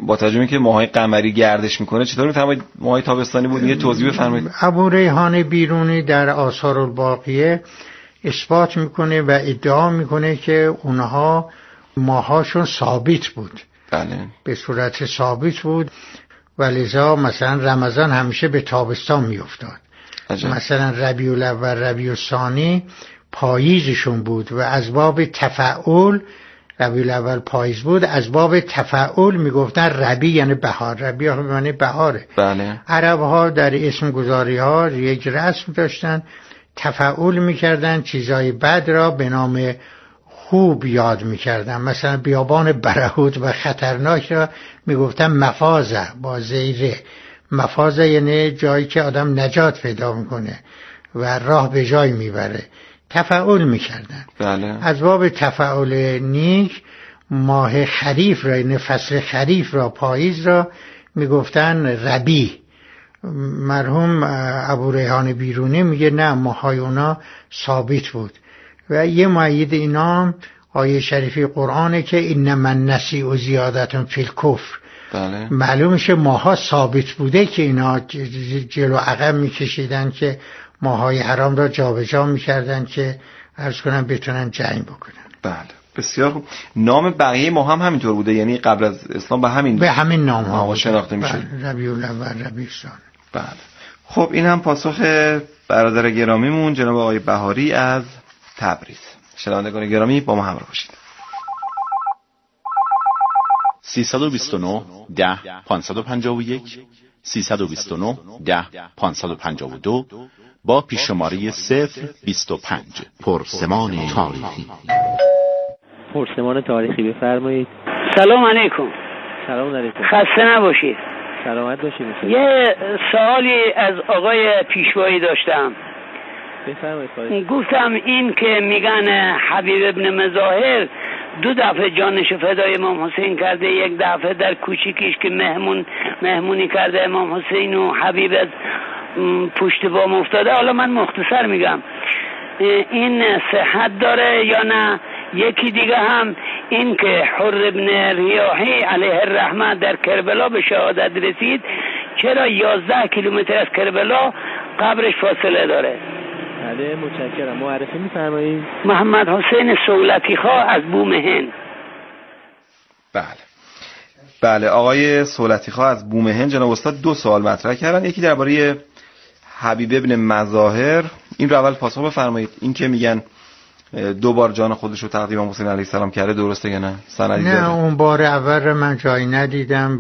با توجه به اینکه ماهای قمری گردش میکنه چطور میفرمایید ماهای تابستانی بود؟ یه توضیح بفرمایید. ابو ریحان بیرونی در آثار الباقیه اثبات میکنه و ادعا میکنه که اونها ماهاشون ثابت بود. بله. به صورت ثابت بود و لذا مثلا رمضان همیشه به تابستان میافتاد. مثلا ربیع الاول ربیع الثانی پاییزشون بود و از باب تفاعل ربیع الاول پاییز بود، از باب تفاعل میگفتن ربیع یعنی بهار، ربیع یعنی بهاره. بله. عرب ها در اسم گذاری ها یک رسم داشتن، تفاعل میکردن چیزای بد را به نام خوب یاد میکردن. مثلا بیابان برهوت و خطرناک را میگفتن مفازه با زیره. مفازه یعنی جایی که آدم نجات پیدا میکنه و راه به جای میبره. تفاعل میکردن. بله. از باب تفاعل نیک ماه خریف را، یعنی فصل خریف را، پاییز را میگفتن ربیع. مرحوم ابو ریحان بیرونی میگه نه، ماهای اونا ثابت بود. و یه مؤید اینا آیه شریفی قرآنه که انما النسیء زیادة فی الکفر. بله. معلوم میشه ماها ثابت بوده که اینا جلو عقب میکشیدن که ماهای حرام را جابجا میکردن که عرض کنم بتونن جنگ بکنن. بله بسیار خوب. نام بقیه ماه هم همینطور بوده، یعنی قبل از اسلام به همین نام ها شناخته میشه. ربیع الاول ربیع الثانی. بله. خب این هم پاسخ برادر گرامیمون جناب آقای بهاری از تبریز. شنوندگان گرامی با ما همراه باشید. 329 10 551 329 10 552 با پیششماره 025 پرسمان تاریخی. پرسمان تاریخی بفرمایید. سلام علیکم. سلام علیکم. خسته نباشید. سلامت باشید. یه سوالی از آقای پیشوایی داشتم. بفرمایید. گفتم این که میگن حبیب ابن مظاهر 2 دفعه جانش فدای امام حسین کرده، یک دفعه در کوچیکیش که مهمونی کرده امام حسین و حبیب از پشت بام افتاده. حالا من مختصر میگم این صحت داره یا نه؟ یکی دیگه هم این که حر ابن ریاحی علیه الرحمه در کربلا به شهادت رسید، چرا 11 کیلومتر از کربلا قبرش فاصله داره؟ بله متشکرم. معرفی می‌فرمایید؟ محمد حسین صولتی‌خواه از بومهن. بله آقای صولتی‌خواه از بومهن جناب استاد 2 سوال مطرح کردن. یکی درباره حبیب ابن مظاهر، این رو اول پاسخ بفرمایید. این که میگن 2 بار جان خودش رو تقدیم امام حسین علیه السلام کرده درسته یا نه؟ سندی داره؟ نه، اون بار اول رو من جایی ندیدم و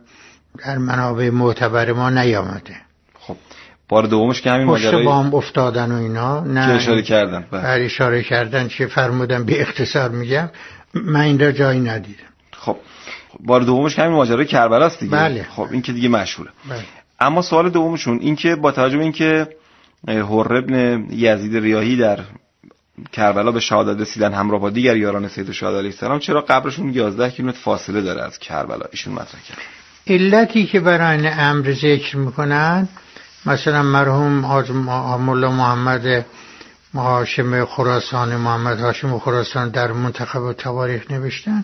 در منابع معتبر ما نیامده. خب بار دومش که همین ماجرای پشت بام افتادن و اینا نه که اشاره کردن. بله اشاره کردن چه فرمودن به اختصار میگم، من این رو جایی ندیدم. خب بار دومش که همین ماجرای کربلا است دیگه. بله. خب این که دیگه مشهوره. بله. اما سوال دومشون این که با توجه به این که حر ابن یزید ریاحی در کربلا به شهادت رسیدن همراه با دیگر یاران سید الشهدا علیه السلام، چرا قبرشون 11 کیلومتر فاصله داره از کربلا؟ ایشون مطرح کرد. علتی که برای این امر ذکر میکنن، مثلا مرحوم حاج مولا محمد هاشم خراسانی، محمد هاشم خراسان در منتخب و تواریخ نوشتن،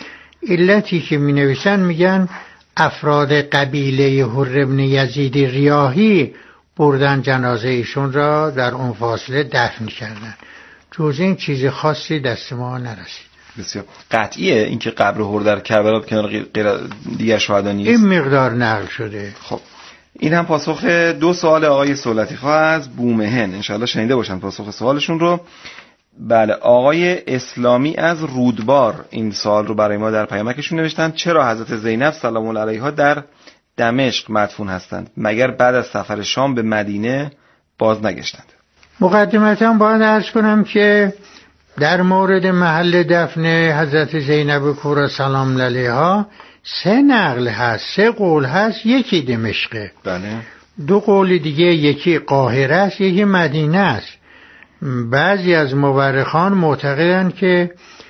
علتی که می نویسن میگن افراد قبیله حر ابن یزید ریاحی بردن جنازه ایشون را در اون فاصله دفن کردن. جز این چیز خاصی دست ما نرسید. بسیار قطعیه اینکه قبر حر در کربلا کنار غیر دیگر شهدا نیست؟ این مقدار نقل شده. خب این هم پاسخ 2 سوال آقای صولتی‌خواه از بومهن. انشاءالله شنیده باشن پاسخ سوالشون رو. بله آقای اسلامی از رودبار این سوال رو برای ما در پیامکشون نوشتن: چرا حضرت زینب سلام الله علیها در دمشق مدفون هستند مگر بعد از سفر شام به مدینه باز نگشتند؟ مقدمتاً باید عرض کنم که در مورد محل دفن حضرت زینب کبری سلام الله علیها 3 نقل هست، 3 قول هست. یکی دمشقه، بله. 2 قول دیگه، یکی قاهره است، یکی مدینه است. بعضی از مورخان معتقدند که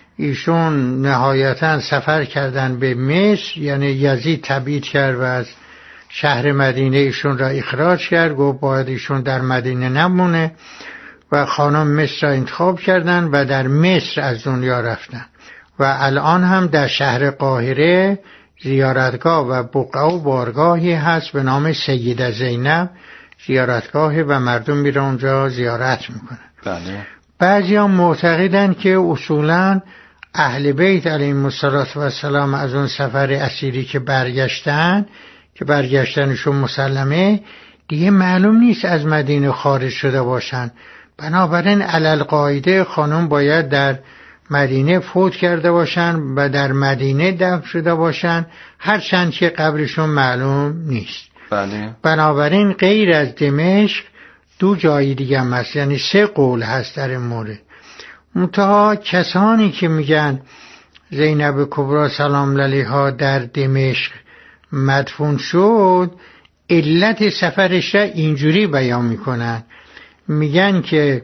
ایشون نهایتاً سفر کردن به مصر، یعنی یزید تبعید کرد و از شهر مدینه ایشون را اخراج کرد، گفت باید ایشون در مدینه نمونه و خانم مصر را انتخاب کردن و در مصر از دنیا رفتن و الان هم در شهر قاهره زیارتگاه و بقعه و بارگاهی هست به نام سیده زینب زیارتگاه و مردم میرن اونجا زیارت میکنن. بله. بعضی هم معتقدن که اصولا اهل بیت علیهم السلام از اون سفر اسیری که برگشتنشون مسلمه دیگه معلوم نیست از مدینه خارج شده باشن، بنابراین علل قاعده خانم باید در مدینه فوت کرده باشن و در مدینه دفن شده باشن، هرچند که قبرشون معلوم نیست. بله. بنابراین غیر از دمشق 2 جای دیگه هم هست، یعنی 3 قول هست در این مورد. منتها کسانی که میگن زینب کبری سلام علیها در دمشق مدفون شد، علت سفرش را اینجوری بیان میکنن، میگن که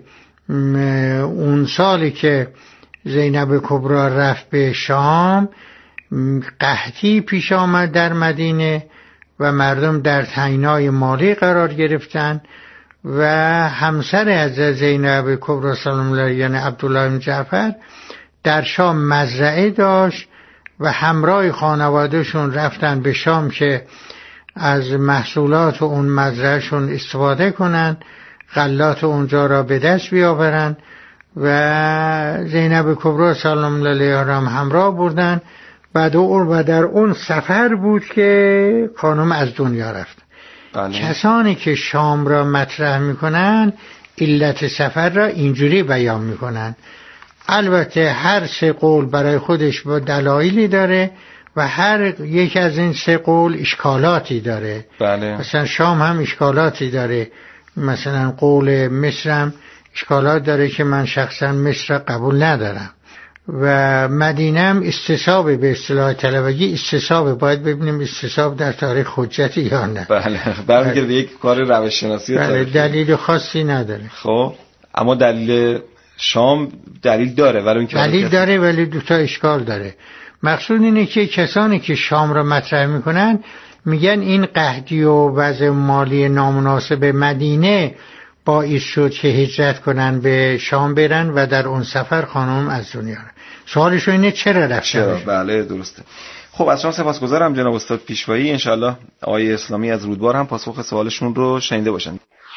اون سالی که زینب کبری رفت به شام قحطی پیش آمد در مدینه و مردم در تنگنای مالی قرار گرفتن و همسر حضرت زینب کبری سلام علیها یعنی عبدالله بن جعفر در شام مزرعه داشت و همراه خانوادهشون رفتن به شام که از محصولات اون مزرعهشون استفاده کنن، غلات اونجا را به دست بیاورن و زینب کبری سلام علیها را همراه بردن. و در اون سفر بود که خانم از دنیا رفت. بله. کسانی که شام را مطرح میکنن علت سفر را اینجوری بیان میکنن. البته هر 3 قول برای خودش با دلایلی داره و هر یک از این 3 قول اشکالاتی داره. بله. مثلا شام هم اشکالاتی داره، مثلا قول مصر هم اشکالات داره که من شخصا مصر قبول ندارم و مدینه هم استصحاب، به اصطلاح طلبگی استصحاب، باید ببینیم استصحاب در تاریخ حجتی یا نه. بله. برمیگرده به یک کار روش شناسی بله. دلیل خاصی نداره. خب اما دلیل شام دلیل داره ولی دلیل داره ولی 2 تا اشکال داره. مقصود اینه که کسانی که شام را مطرح میکنن میگن این قحطی و وضع مالی نامناسب مدینه باعث شد که هجرت کنن به شام برن و در اون سفر خانم از دنیا رفت. سوالش اینه چرا رفتن؟ چرا؟ بله درسته. خب از شما سپاسگزارم جناب استاد پیشوایی. انشالله آقای اسلامی از رودبار هم پاسخ سوالشون رو شنیده باشن.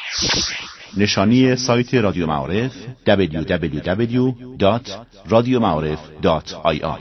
نشانی سایت رادیو معارف www.radiomعارف.ir.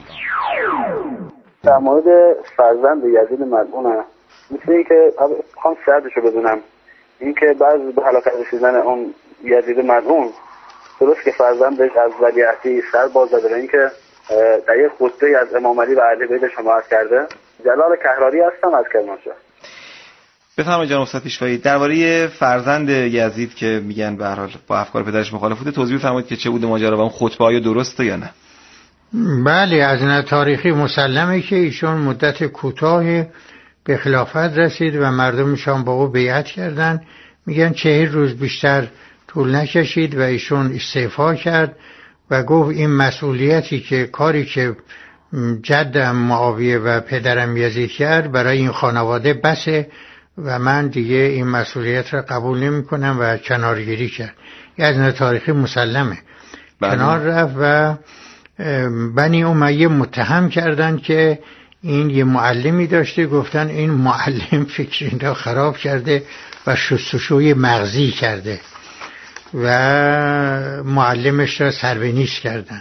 در مورد فرزند یزید ملعون میتونی که خواهم شرطشو بدونم، این که بعض به هلاکت رسیدن اون یزید ملعون درست که فرزندش از ولیعهدی سر باز داده، این که در یک خطبه از امام علی و اهل بیت شما عرض کرده. جلال کهراری هستم از کرمانشاه. بفرمایید جناب استاد پیشوایی، درباره فرزند یزید که میگن به هر حال با افکار پدرش مخالف بوده توضیح بفرمایید که چه بوده ماجرا و اون خطبه آیا درسته یا نه؟ بله، از نظر تاریخی مسلمه که ایشون مدت کوتاه به خلافت رسید و مردمشان با او بیعت کردند. میگن 40 روز بیشتر طول نکشید و ایشون استعفا کرد و گفت این مسئولیتی که کاری که جدم معاویه و پدرم یزید کرد برای این خانواده بسه و من دیگه این مسئولیت را قبول نمی کنم و کنارگیری کرد. یه از نظر تاریخی مسلمه. کنار رفت و بنی امیه متهم کردند که این یه معلمی داشته، گفتن این معلم فکرین را خراب کرده و شستشوی مغزی کرده و معلمش را سربنیست کردن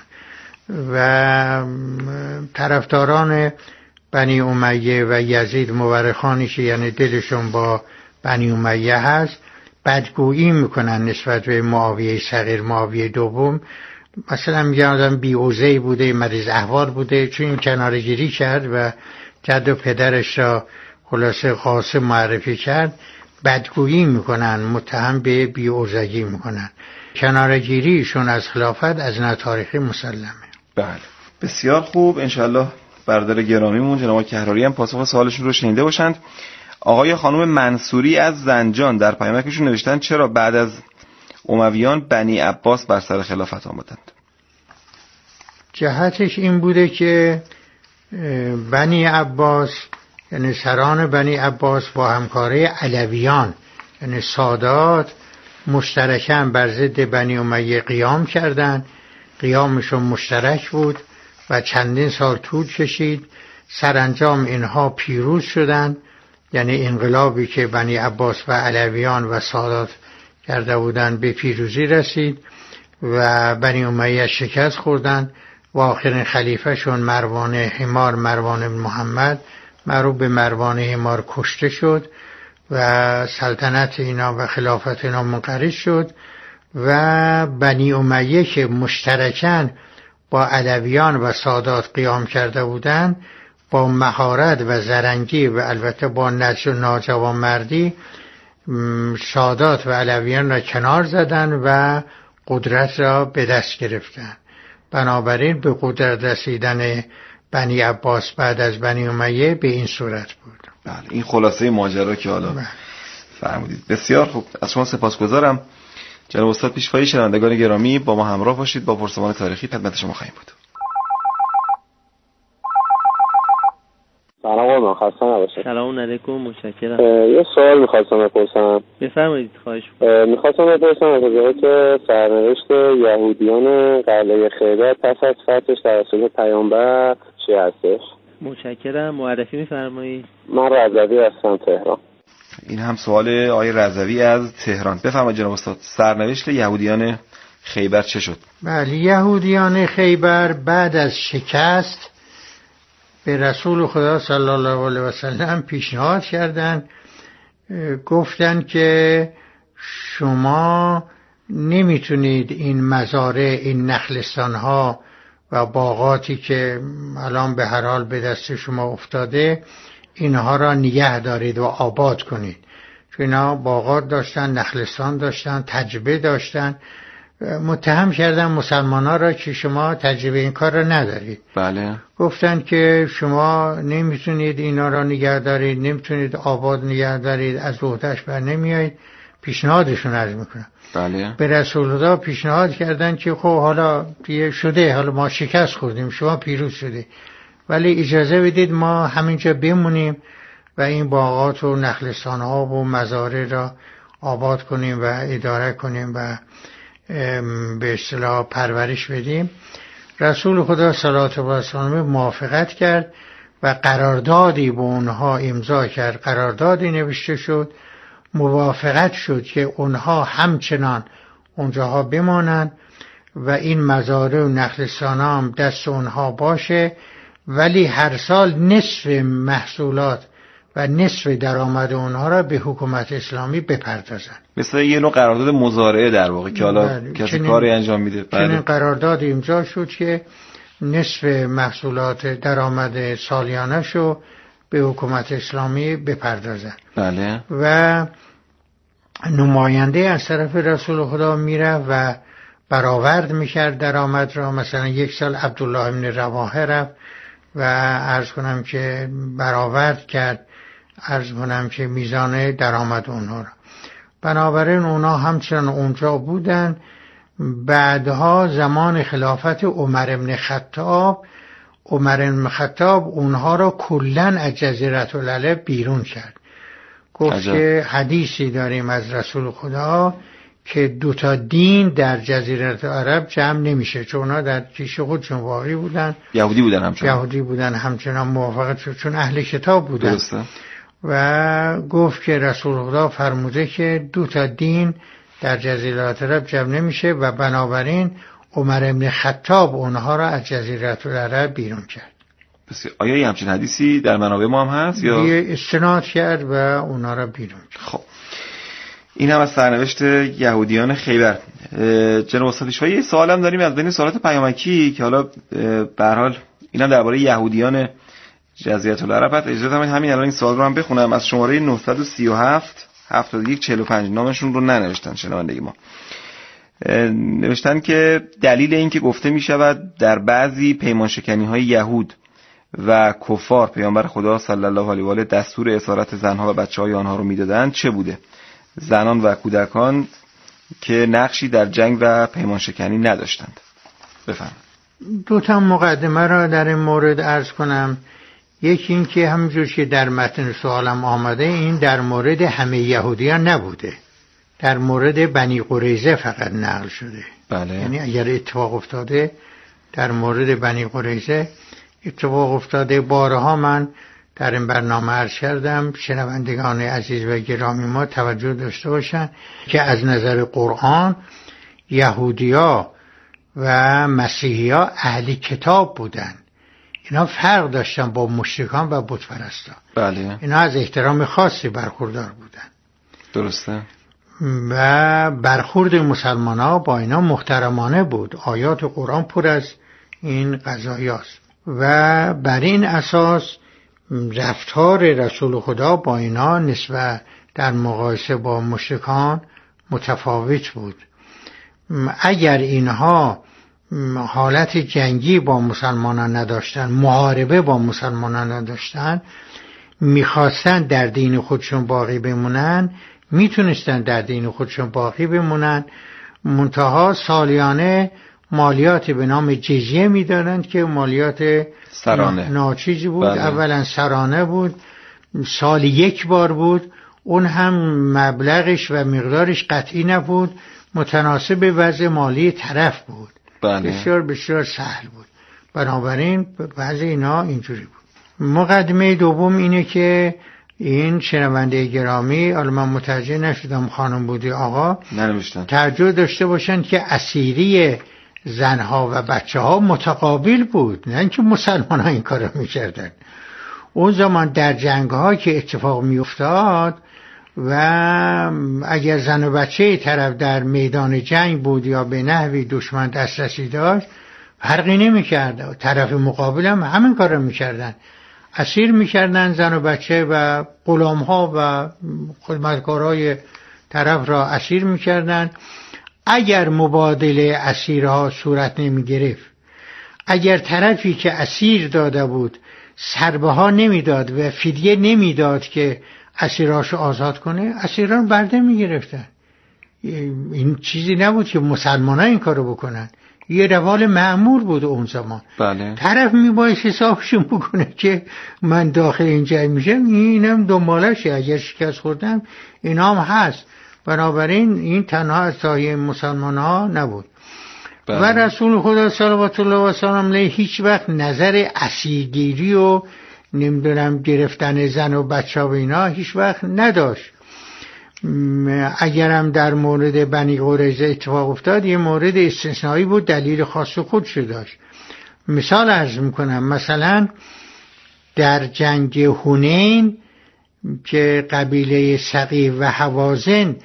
و طرفداران بنی امیه و یزید مورخانی که یعنی دلشون با بنی امیه هست بدگویی میکنن نسبت به معاویه صغیر، معاویه دوم. مثلا میگن آدم بی‌عوضه‌ای بوده، مریض احوال بوده، چون این کناره‌گیری کرد و جد و پدرش را خلاصه قاسم معرفی کرد. بدگویی میکنن، متهم به بی‌عوضگی میکنن. کناره‌گیریشون از خلافت از نظر تاریخی مسلمه. بله بسیار خوب. انشالله برادر گرامیمون جناب کهراری هم پاسخ سوالشون رو شنیده باشند. آقای خانم منصوری از زنجان در پیامکشون نوشتن چرا بعد از امویان بنی عباس بر سر خلافت آمدند؟ جهتش این بوده که بنی عباس یعنی سران بنی عباس با همکاری علویان یعنی سادات مشترکاً بر ضد بنی امیه قیام کردند. قیامشون مشترک بود و چندین سال طول کشید سرانجام اینها پیروز شدند، یعنی انقلابی که بنی عباس و علویان و سادات کرده بودند به پیروزی رسید و بنی امیه شکست خوردند و آخرین خلیفه شون مروان حمار، مروان بن محمد معروف به مروان حمار، کشته شد و سلطنت اینا و خلافت اینا منقرض شد و بنی امیه که مشترکاً با علویان و سادات قیام کرده بودند با مهارت و زرنگی و البته با ناجوانمردی سادات و علویان را کنار زدند و قدرت را به دست گرفتند. بنابراین به قدرت رسیدن بنی عباس بعد از بنی امیه به این صورت بود. بله، این خلاصه ماجرا که حالا فرمودید. بسیار خوب، از شما سپاسگزارم جناب استاد پیشوایی. شنوندگان گرامی با ما همراه باشید، با پرسمان تاریخی خدمت شما خواهیم بود. سلام قربان، خسته نباشید. سلام علیکم، متشکرم. یه سوال می‌خواستم بپرسم. بفرمایید. خواهش می‌خواستم بپرسم از حضرت سرنوشت یهودیان قلعه خیبر پس از فتحش توسط پیامبر چی هستش؟ متشکرم. معرفی می‌فرمایید. من رضوی هستم، تهران. این هم سوال آقای رضوی از تهران. بفرمایید جناب استاد، سرنوشت یهودیان خیبر چه شد؟ بله، یهودیان خیبر بعد از شکست به رسول خدا صلی الله علیه و سلم پیشنهاد کردند، گفتند که شما نمیتونید این مزارع، این نخلستان‌ها و باغاتی که الان به هر حال به دست شما افتاده اینها را نگه دارید و آباد کنید، چون اینا باغات داشتن، نخلستان داشتن، تجربه داشتن. متهم کردن مسلمان‌ها را که شما تجربه این کار را ندارید. بله. گفتن که شما نمیتونید اینا را نگه دارید، نمیتونید آباد نگه دارید، از عهده‌اش بر نمیایید. پیشنهادشون عرض میکنم. بله. به رسول الله پیشنهاد کردن که خب حالا دیگه شده، حالا ما شکست خوردیم، شما پیروز شده، ولی اجازه بدید ما همینجا بمونیم و این باغات و نخلستان‌ها و مزارع را آباد کنیم و اداره کنیم و به اصطلاح پرورش بدیم. رسول خدا صلوات الله علیه موافقت کرد و قراردادی با اونها امضا کرد، قراردادی نوشته شد، موافقت شد که اونها همچنان اونجاها بمانند و این مزارع و نخلستان‌ها هم دست اونها باشه، ولی هر سال نصف محصولات و نصف درآمد اونها را به حکومت اسلامی بپردازن. مثل یه نوع قرارداد مزارعه در واقع که حالا کسی کاری انجام میده. چنین قرارداد امضا شد که نصف محصولات درآمد سالیانه‌شو به حکومت اسلامی بپردازن. بله. و نماینده از طرف رسول خدا میره و برآورد میکرد درآمد را. مثلا یک سال عبدالله بن رواحه رفت و عرض کنم که برآورد کرد، عرض کنم که میزان درآمد اونها را. بنابراین اونها همچنان اونجا بودن. بعدها زمان خلافت عمر بن خطاب، عمر بن خطاب اونها را کلن از جزیره العرب بیرون کرد. گفت که حدیثی داریم از رسول خدا که دوتا دین در جزیره عرب جمع نمیشه، چون اونا در کیش خودشون واقعی بودن، یهودی بودن همچنان موافقت شد چون اهل کتاب بودن. درسته. و گفت که رسول خدا فرموده که دوتا دین در جزیره عرب جمع نمیشه و بنابراین عمر بن خطاب اونها را از جزیره العرب بیرون کرد. آیا یه همچین حدیثی در منابع ما هم هست یا استناد کرد و اونها را بیرون کرد؟ خب این هم از سرنوشت یهودیان خیبر. جناب استاد پیشوایی یه سوالم داریم از بین سوالات پیامکی که حالا به هر حال اینم درباره یهودیان جزیره العرب هست. اجازه بدید همین الان این سوال رو هم بخونم از شماره 937 7145. نامشون رو ننوشتن شنونده ما. نوشتن که دلیل این که گفته می شود در بعضی پیمانشکنی‌های یهود و کفار پیامبر خدا صلی الله علیه و آله دستور اسارت زنها و بچه‌های آنها رو میدادند چه بوده؟ زنان و کودکان که نقشی در جنگ و پیمانشکنی نداشتند. بفرمایید. دو تا مقدمه را در این مورد عرض کنم. یکی این که همونجور که در متن سوالم آمده، این در مورد همه یهودیان نبوده، در مورد بنی قریظه فقط نقل شده. بله. یعنی اگر اتفاق افتاده در مورد بنی قریظه اتفاق افتاده. بارها من در این برنامه عرض کردم، شنوندگان عزیز و گرامی ما توجه داشته باشن که از نظر قرآن یهودیا و مسیحیا اهل کتاب بودن. اینا فرق داشتن با مشرکان و بت پرستان. بله. اینا از احترام خاصی برخوردار بودن. درسته. و برخورد مسلمان ها با اینا محترمانه بود. آیات قرآن پر از این قضایاست و بر این اساس رفتار رسول خدا با اینا نسبت در مقایسه با مشرکان متفاوت بود. اگر اینها حالت جنگی با مسلمانان نداشتن، محاربه با مسلمانان نداشتن، میخواستن در دین خودشون باقی بمونن، میتونستن در دین خودشون باقی بمونن، منتها سالیانه مالیات به نام جزیه میدادند که مالیات سرانه ناچیزی بود. بله. اولا سرانه بود، سالی یک بار بود، اون هم مبلغش و مقدارش قطعی نبود، متناسب وضع مالی طرف بود. بله. بسیار بسیار سهل بود. بنابراین وضع اینا اینجوری بود. مقدمه دوم اینه که این شنونده گرامی، حالا من متوجه نشدم خانم بودی آقا ننوشتن، توجه داشته باشن که اسیری زنها و بچه ها متقابل بود، نه اینکه مسلمان ها این کارو میکردن. اون زمان در جنگ ها که اتفاق میافتاد و اگر زن و بچه طرف در میدان جنگ بود یا به نحوی دشمن دسترسی داشت فرقی نمیکرد، طرف مقابل هم همین کارو میکردن، اسیر میکردن زن و بچه و غلام ها و خدمتکارای طرف را اسیر میکردن. اگر مبادله اسیرها صورت نمیگرفت، اگر طرفی که اسیر داده بود سربها نمیداد و فدیه نمیداد که اسیراشو آزاد کنه، اسیران برده میگرفتن. این چیزی نبود که مسلمان ها این کارو بکنن، یه روال معمول بود اون زمان. بله. طرف میباید حسابشون بکنه که من داخل این جنگ میشم، اینم دنبالشه، اگر شکست خوردم اینا هم هست. بنابراین این تنها از سایه مسلمان ها نبود. بله. و رسول خدا صلوات الله و سلام علیه هیچ وقت نظر اسیرگیری و نمیدونم گرفتن زن و بچه و اینا هیچ وقت نداشت. اگرم در مورد بنی قریظه اتفاق افتاد یه مورد استثنایی بود، دلیل خاص خودش داشت. مثال عرض میکنم، مثلا در جنگ هونین که قبیله ثقیف و حوازن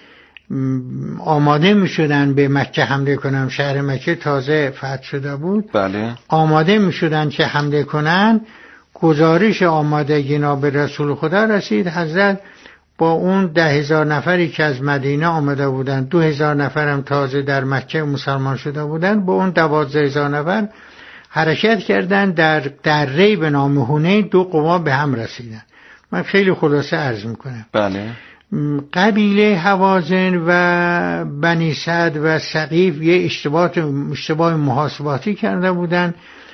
آماده میشدن به مکه حمله کنن، شهر مکه تازه فتح شده بود. بله. آماده میشدن که حمله کنن، گزارش آمادگی اینا به رسول خدا رسید. حضرت با اون 10,000 نفری که از مدینه آمده بودن، 2,000 نفر هم تازه در مکه مسلمان شده بودن، با اون 12,000 نفر حرکت کردن در دره به نام هونین. 2 قوا به هم رسیدن. من خیلی خلاصه عرض میکنم. بله. قبیله حوازن و بنی سعد و ثقیف یه اشتباه محاسباتی کرده بودن،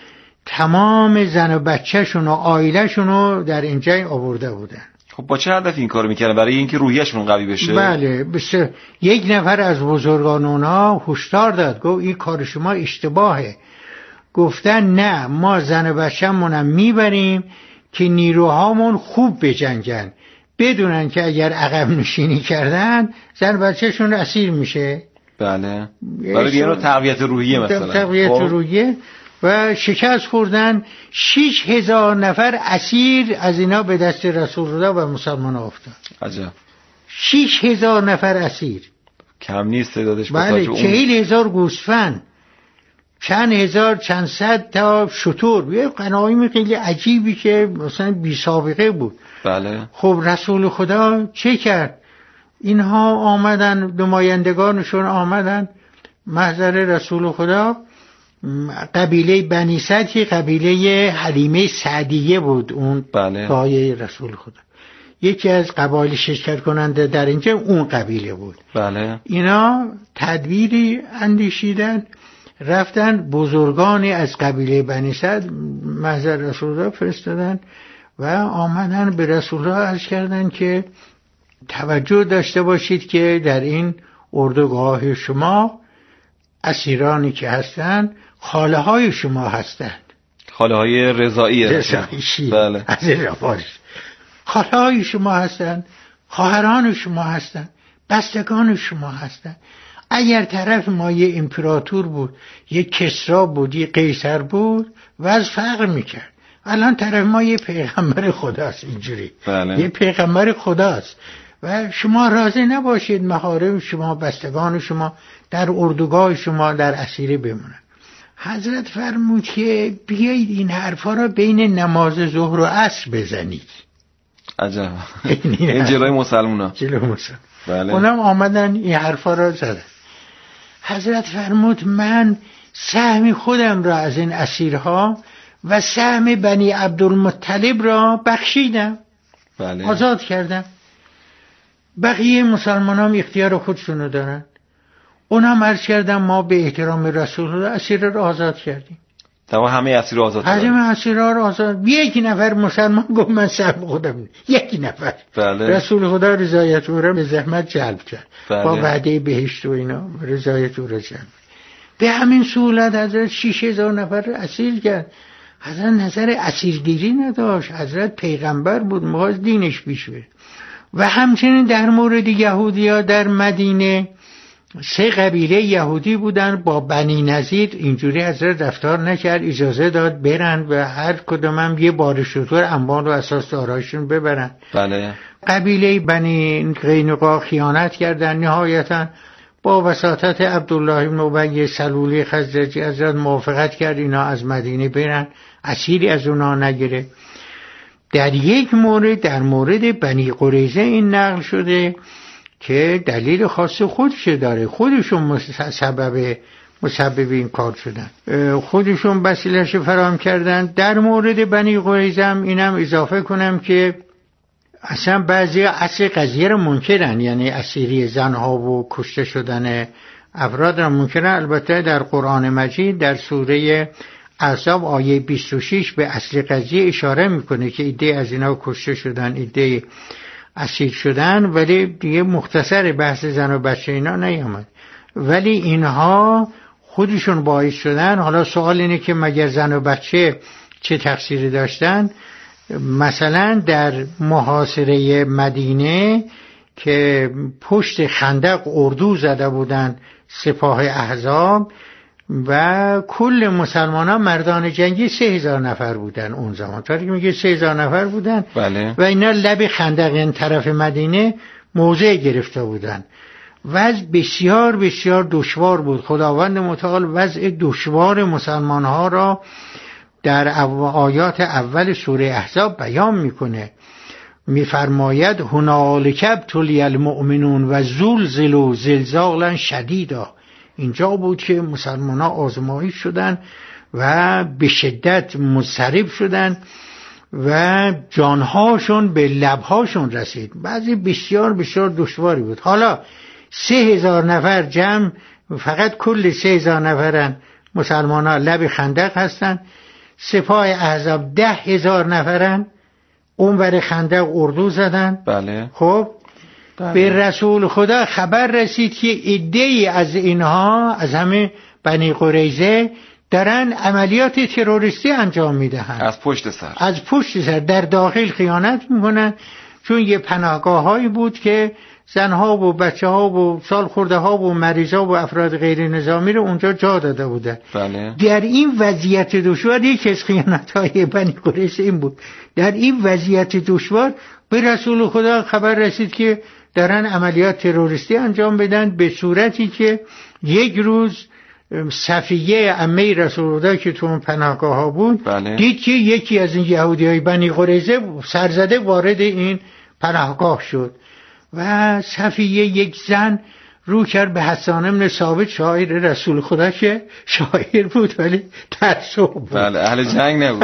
تمام زن و بچه‌شون و عائله‌شون رو در این جنگ آورده بودن. خب با چه هدف این کارو میکردن؟ برای اینکه روحیه‌شون قوی بشه؟ بله. بسیار. یک نفر از بزرگان اونها هشدار داد، گفت این کار شما اشتباهه. گفتن نه، ما زن و بچه‌مونم میبریم که نیروهامون خوب بجنگن، بدونن که اگر عقب نشینی کردن زن بچه‌شون اسیر میشه. بله. برای یه نوع تقویت روحیه مثلا. تقویت روحیه. و شکست خوردن. 6,000 نفر اسیر از اینا به دست رسول الله و مسلمان افتاد. عجب. 6,000 نفر اسیر. کم نیست تعدادش. بله. 40,000 گوسفند، چند هزار چند صد تا شتر، یه غنایم خیلی عجیبی که مثلا بی سابقه بود. بله. خب رسول خدا چه کرد؟ اینها آمدن، نمایندگانشون آمدن محضر رسول خدا. قبیله بنی سعد که قبیله حلیمه سعدیه بود، اون بله. دایه رسول خدا، یکی از قبایل شرکت کننده در اینجا اون قبیله بود. بله. اینا تدبیری اندیشیدن، رفتن بزرگانی از قبیله بنی سعد محضر رسول الله فرستادن و آمدن به رسول الله عرض کردن که توجه داشته باشید که در این اردوگاه شما اسیرانی که هستند خاله های شما هستند. خاله های رضایی. بله. از روارش خاله های شما هستن، خواهران شما هستن، بستگان شما هستن. اگر طرف ما یه امپراتور بود، یه کسرا بود، یه قیصر بود، وضع فرق میکرد. الان طرف ما یه پیغمبر خداست، اینجوری بله. یه پیغمبر خداست و شما راضی نباشید محارم شما، بستگان شما در اردوگاه شما در اسیری بمونن. حضرت فرمود که بیایید این حرفا را بین نماز ظهر و عصر بزنید. عجب. این جلوی مسلمونا. جلوی مسلمان. بله. اونم آمدن این حرفا را زدن. حضرت فرمود من سهم خودم را از این اسیرها و سهم بنی عبدالمطلب را بخشیدم. بله. آزاد کردم. بقیه مسلمان هم اختیار خودشونو دارن. اونم عرض کردم ما به احترام رسول الله اسیر را آزاد کردیم. تمام همه اسیر آزاد کردیم. همه اسیرها را آزاد. یکی نفر مسلمان گفت من سهم خودم. یکی نفر. بله. رسول خدا رضایت او را به زحمت جلب کرد. بله. با وعده بهشت و اینا رضایت او را جلب. به همین صورت حضرت 6000 نفر را اسیر کرد. حضرت نظر اسیرگیری نداشت. حضرت پیغمبر بود، می‌خواست دینش پیش بره. و همچنین در مورد یهودی‌ها در مدینه 3 قبیله یهودی بودن با بنی نضیر. اینجوری حضرت رفتار نکرد، اجازه داد برن و هر کدوم هم یه بار شطور اموال و اساس داراییشون ببرن. بله. قبیله بنی قینقاع خیانت کردن. نهایتا با وساطت عبدالله بن ابی سلولی خزرجی حضرت موافقت کرد اینا از مدینه برن، اسیری از اونا نگیره. در یک مورد در مورد بنی قریظه این نقل شده که دلیل خاص خودش داره، خودشون مسبب این کار شدن، خودشون وسیله‌اش فراهم کردن. در مورد بنی قریظه هم اینم اضافه کنم که اصلا بعضی اصل قضیه رو منکرن، یعنی اسیری زنها و کشته شدن افراد رو منکرن. البته در قرآن مجید در سوره احزاب آیه 26 به اصل قضیه اشاره میکنه که ایده از اینا کشته شدن، ایده اسیر شدن، ولی دیگه مختصر بحث زن و بچه اینا نیامد. ولی اینها خودشون باعث شدن. حالا سوال اینه که مگر زن و بچه چه تقصیری داشتن؟ مثلا در محاصره مدینه که پشت خندق اردو زده بودن سپاه احزاب و کل مسلمان ها مردان جنگی 3000 نفر بودن اون زمان. طوری که میگه 3000 نفر بودن. بله. و اینا لب خندق این طرف مدینه موضع گرفته بودن. وضع بسیار بسیار دشوار بود. خداوند متعال وضع دشوار مسلمان ها را در آیات اول سوره احزاب بیان میکنه. میفرماید هنالک ابتلی المؤمنون و زلزلوا زلزالا شدیدا. اینجا بود که مسلمان ها آزمایش شدن و به شدت مضطرب شدن و جانهاشون به لبهاشون رسید. بعضی بسیار بسیار دشواری بود. حالا 3000 نفر جمع، فقط کل 3000 نفرن مسلمان ها لب خندق هستن. سپاه احزاب 10,000 نفرن اون ور خندق اردو زدن. بله. خب بله. به رسول خدا خبر رسید که عده‌ای از اینها از همه بنی قریظه دارن عملیات تروریستی انجام میدهند. از پشت سر. از پشت سر در داخل خیانت میکنن، چون یه پناهگاه هایی بود که زنها و بچه ها و سال خورده ها و مریضا و افراد غیر نظامی رو اونجا جا داده بودن. بله. در این وضعیت دشوار یک از خیانت های بنی قریظه این بود. در این وضعیت دشوار به رسول خدا خبر رسید که دارن عملیات تروریستی انجام بدن، به صورتی که یک روز صفیه عمه رسول خدا که تو اون پناهگاه ها بود، بله. دید که یکی از این یهودی های بنی قریظه سرزده وارد این پناهگاه شد و صفیه یک زن رو کرد به حسان بن ثابت شاعر رسول خدا که شاعر بود ولی ترسو بود. بله. اهل جنگ نبود.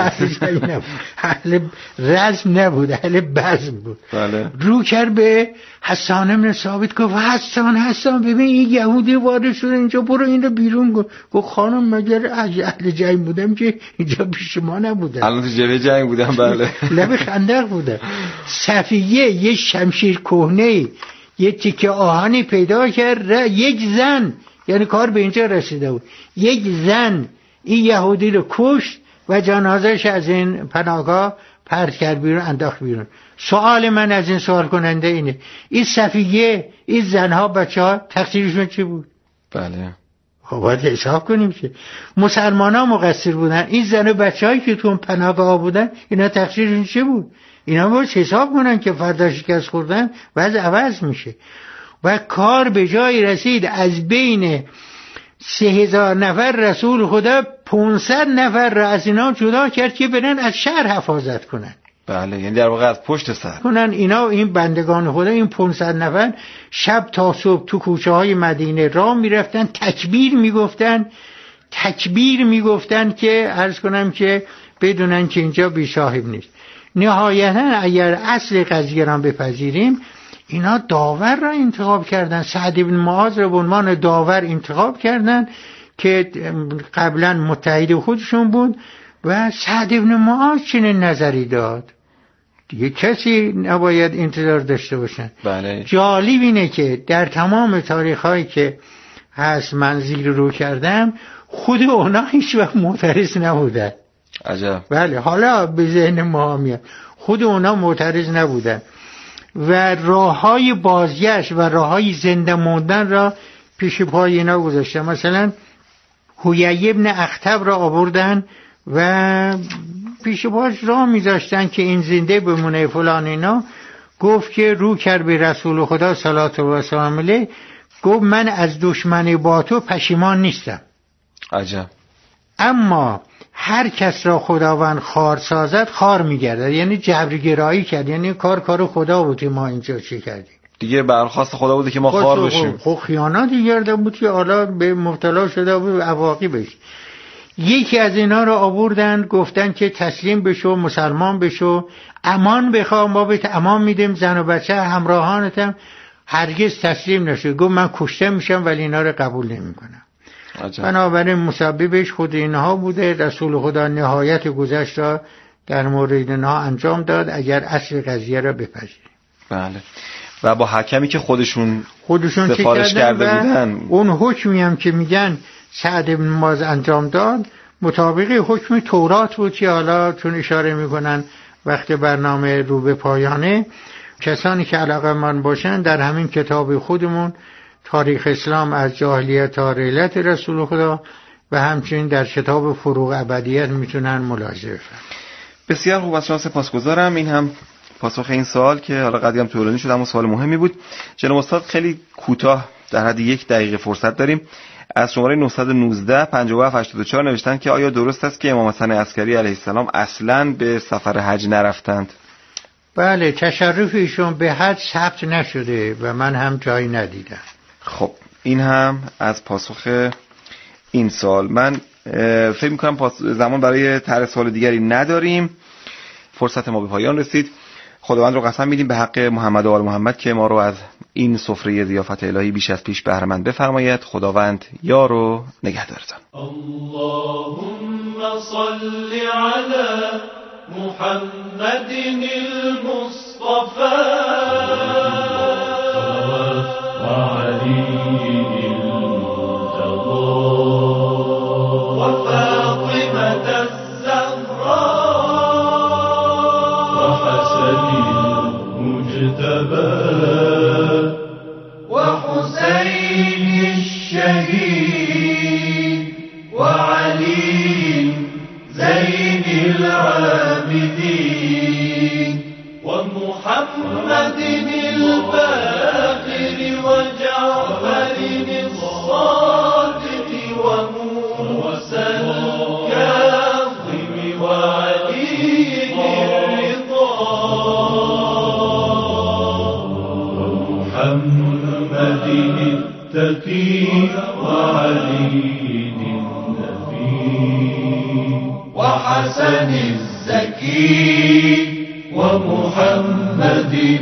اهل رزم نبود، اهل بزم بود. بله. رو کرد به حسان بن ثابت گفت حسان ببین این یهودی وارد شده اینجا، برو این رو بیرون کن. گفت خانم مگر اهل جنگ بودم که اینجا پیش ما نبودم؟ الان تو جبهه جنگ بودم. بله. لب خندق بودم. صفیه یه شمشیر کهنه یه تیکه آهنی پیدا کرد، یک زن، یعنی کار به اینجا رسیده بود، یک زن این یهودی رو کشت و جنازهش از این پناهگاه پرت کرد بیرون، انداخت بیرون. سوال من از این سوال کننده اینه، این صفیه، این زنها، بچه‌ها تقصیرشون چی بود؟ بله خب باید حساب کنیم که مسلمان‌ها مقصر بودن، این زن و بچه‌هایی که تو اون پناهگاه بودن اینا تقصیرشون چی بود؟ اینا باید حساب کنن که فردا شکست خوردن وضع عوض میشه. و کار به جای رسید از بین 3000 نفر رسول خدا 500 نفر را از اینا جدا کرد که برن از شهر حفاظت کنن. بله، یعنی در واقع از پشت سر کنن اینا، این بندگان خدا، این 500 نفر شب تا صبح تو کوچه های مدینه راه میرفتن، تکبیر میگفتن که عرض کنم که بدونن که اینجا بی صاحب نیست. نهایتا اگر اصل قضیه را بپذیریم، اینا داور را انتخاب کردن، سعد بن معاذ را به عنوان داور انتخاب کردن که قبلا متحد خودشون بود. و سعد بن معاذ چنین نظری داد، دیگه کسی نباید انتظار داشته باشن. بله. جالب اینه که در تمام تاریخ‌هایی که هست من زیر رو کردم، خود اونا هیچ وقت معترض نبودن. عجب. بله، حالا به ذهن ما میاد خود اونا معترض نبودن و راه‌های بازگشت و راه‌های زنده موندن را پیش پای اینا گذاشتن. مثلا حیی ابن اخطب را آوردن و پیش پاش راه میذاشتن که این زنده بمونه فلان. اینا گفت که رو کرد به رسول خدا صلوات الله و سلام علیه، گفت من از دشمنی با تو پشیمان نیستم. عجب. اما هر کس را خداوند خار سازد خار میگردد، یعنی جبرگرایی کرد، یعنی کار خدا بود که ما اینجا چی کردیم، دیگه برخواست خدا بوده که ما خار بشیم. خب خیانتی کرده بود که حالا به مبتلا شده بود عواقبش. یکی از اینا رو آوردن گفتن که تسلیم بشو، مسلمان بشو، امان بخوا، ما بهت امان میدیم، زن و بچه همراهانتم. هرگز تسلیم نشد، گفت من کشته میشم ولی اینا رو قبول نمیکنم. بنابراین مسببش خود اینها بوده. رسول خدا نهایت گذشت را در مورد اینها انجام داد اگر اصل قضیه را بپذیریم. بله. و با حکمی که خودشون سفارش کرده بودن، اون حکمی هم که میگن سعد بن معاذ انجام داد مطابق حکم تورات بود که حالا چون اشاره میکنن وقت برنامه رو به پایانه، کسانی که علاقه‌مند باشن در همین کتاب خودمون تاریخ اسلام از جاهلیت تا رحلت رسول خدا و همچنین در کتاب فروغ ابدیت میتونن ملاحظه بفرمایند. بسیار خوب، از شما سپاسگزارم. این هم پاسخ این سوال که حالا قدیم طولانی شد اما سوال مهمی بود. جناب استاد خیلی کوتاه در حد 1 دقیقه فرصت داریم. از شماره 919 5784 نوشتن که آیا درست است که امام حسن عسکری علیه السلام اصلاً به سفر حج نرفتند؟ بله، تشرف ایشون به حج ثبت نشده و من هم جایی ندیدم. خب این هم از پاسخ این سوال. من فکر می‌کنم زمان برای طرح سوال دیگری نداریم. فرصت ما به پایان رسید. خداوند رو قسم میدیم به حق محمد و آل محمد که ما رو از این سفره ضیافت الهی بیش از پیش بهره مند بفرماید. خداوند یار و نگهدارتان. اللهم صل علی محمد المصطفى و علی المرتضى و فاطمة الزهراء و حسن المجتبى و حسین الشهید و علی زين العابدين ومحمد الباقر وجعفر الصادق وموسى الكاظم وعلي الرضا ومحمد التقي وعلي وحسن الزكي ومحمد